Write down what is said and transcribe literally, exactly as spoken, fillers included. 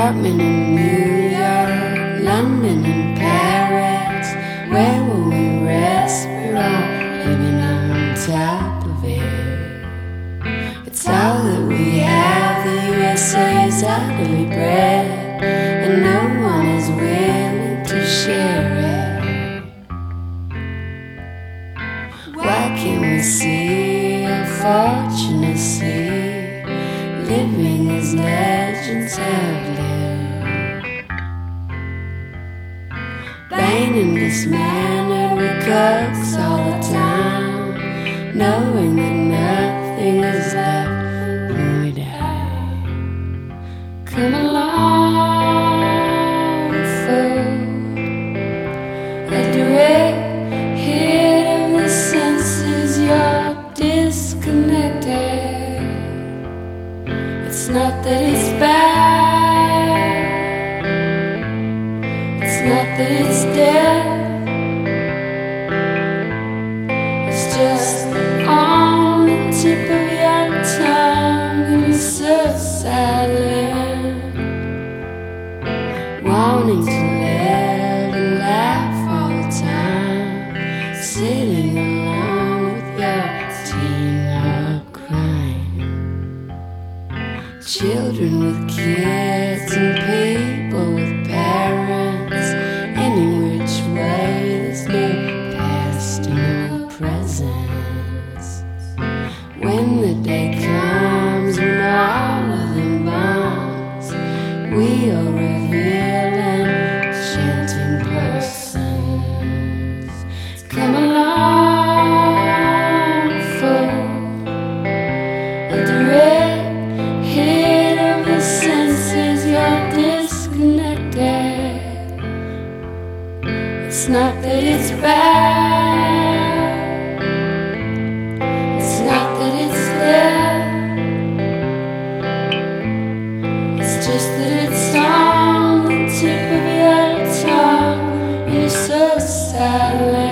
apartment in New York, London and Paris. Where will we rest? We're all living on top of it. It's all that we have. The U S A is utterly bred, and no one is willing to share it. Why can't we see how fortunate see living as legends have lived? Vain and dismannered, we coax all the time, knowing that nothing is left when we die. Come along, fool, a direct hit of the senses, you're disconnected. It's not that it's bad, it's not that it's dead, it's just on the tip of your tongue and you're so silent, wanting to live and laugh all the time, sitting alone with your teen or crying. Children with kids and people with parents, any which way, there's no past and no present. When the day comes when all of them bonds, we are revealing chanting persons. Come along, fool, a direct hit of the senses, you're disconnected. It's not that it's bad, it's not that it's dead, it's just that it's on the tip of your tongue and you're so silent.